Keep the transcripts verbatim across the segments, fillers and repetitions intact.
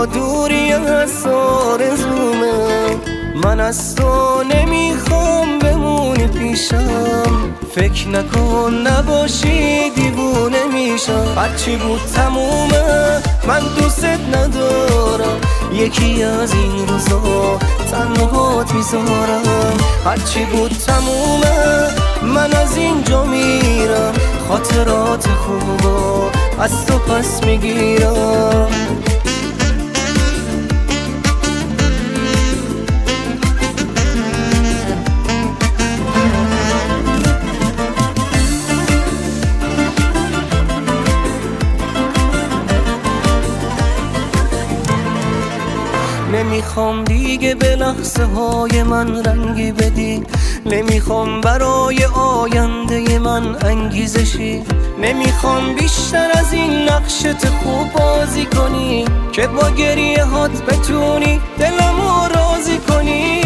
با دوری از آرزومه. من از تو نمیخوام بمونی پیشم، فکر نکن نباشی دیوونه میشم. هرچی بود تمومه، من دوست ندارم، یکی از این روزا تنهات میذارم. هرچی بود تمومه، من از اینجا میرم، خاطرات خوبا از تو پس میگیرم. نمیخوام دیگه به لحظه های من رنگی بدی، نمیخوام برای آینده من انگیزشی. نمیخوام بیشتر از این نقشت خوب بازی کنی، که با گریه هات بتونی دلمو راضی کنی.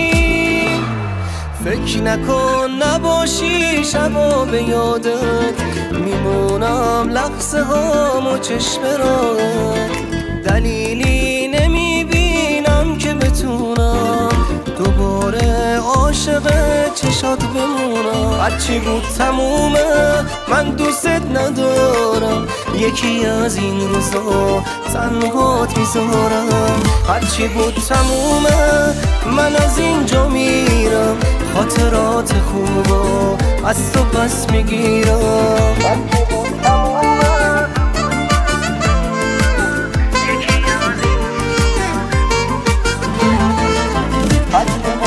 فکر نکن نباشی شبا به یادت، میمونم لحظه هامو چشم راهت. دلیلی نمیبینم که بتونم دوباره عاشق چشات بمونم. هرچی بود تمومه، من دوست ندارم، یکی از این روزا تنهات میذارم. هرچی بود تمومه، من از اینجا میرم، خاطرات خوبا از تو پس میگیرم. هرچی بود تمومه، یکی از این روزا